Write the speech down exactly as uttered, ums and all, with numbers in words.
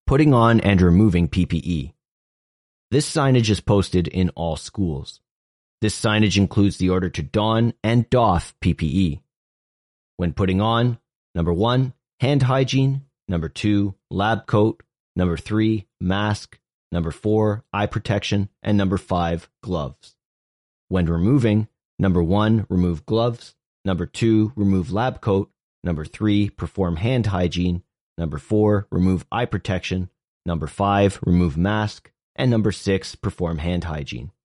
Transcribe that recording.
Putting on and removing P P E. This signage is posted in all schools. This signage includes the order to don and doff P P E. When putting on, number one, hand hygiene, number two, lab coat, number three, mask, number four, eye protection, and number five, gloves. When removing, number one, remove gloves, number two, remove lab coat, number three, perform hand hygiene, number four, remove eye protection, number five, remove mask, and number six, perform hand hygiene.